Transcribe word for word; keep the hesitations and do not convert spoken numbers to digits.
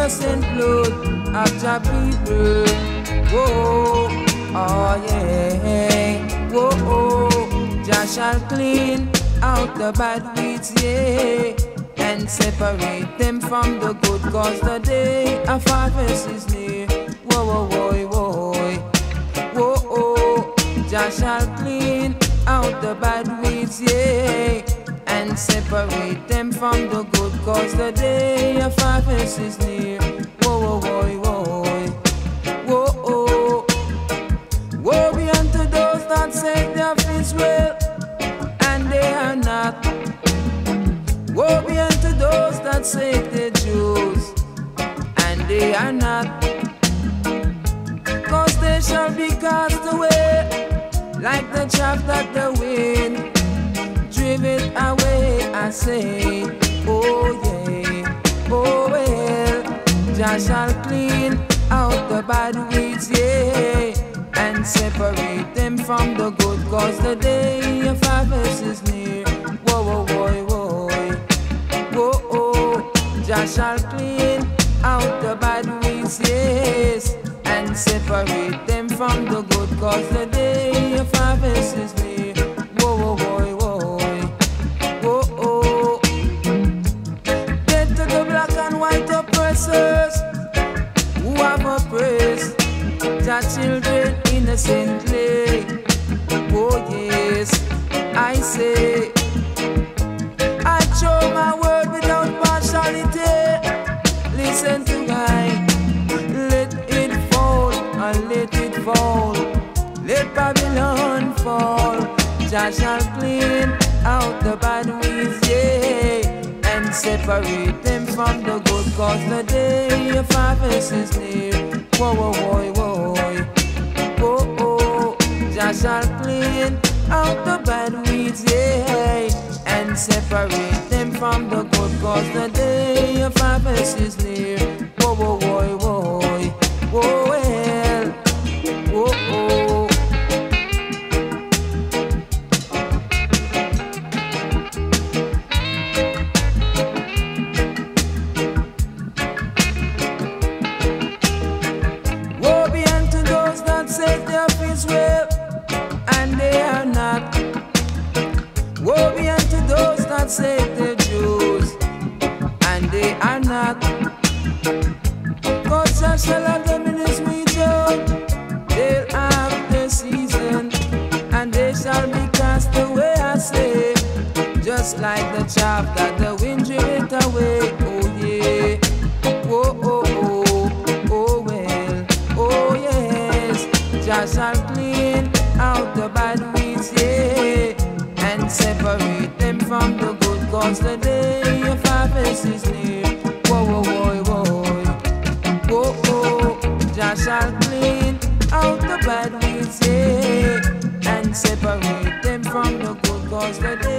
innocent blood of Jah people. Whoa, oh yeah. Whoa, Jah shall clean out the bad weeds, yeah, and separate them from the good, cause the day of harvest is near. Whoa, whoa, whoa, whoa, whoa, oh, Jah shall clean out the bad weeds, yeah, and separate them from the good, cause the day of harvest is near. Whoa, whoa, whoa, whoa, whoa, oh, woe be unto those that say they of Israel, and they are not. Woe be unto those that say they're Jews, and they are not. Cause they shall be cast away like the chaff that the wind driveth away. I say, oh yeah, oh well, Jah shall clean out the bad weeds, yeah, and separate them from the good, cause the day of harvest is near. Whoa, whoa, whoa, whoa, whoa, oh, Jah shall clean out the bad weeds, yes, and separate them from the good, cause the day of harvest is near. Whoa, whoa, whoa, whoa, whoa, oh. Get to the black and white oppressors who have oppressed Jah children innocently. Oh yes, I say, I show my word without partiality. Listen to God, let it fall and let it fall. Let Babylon fall. Jah shall clean out the bad weeds, yeah, and separate them from the good, cause the day of harvest is near. Whoa, whoa, whoa, whoa, whoa, oh, Jah shall clean out the bad weeds, yeah, and separate them from the good, cause the day of harvest is near. Whoa, whoa, whoa, whoa, whoa, well, whoa, oh. Woe be unto those that say they of Israel, and they are not. Woe be unto those that say they're Jews, and they are not. God shall have them in his region, they'll have their season, and they shall be cast away, I say, just like the chaff that the wind driveth away. Oh yeah, oh, oh, oh, oh well, oh yes, Jah shall clean out the bad weeds, yeah, and separate them from the good, cause the day of harvest is near. Whoa, whoa, whoa, whoa, whoa, oh, Jah shall clean out the bad weeds, yeah, and separate them from the good, cause the day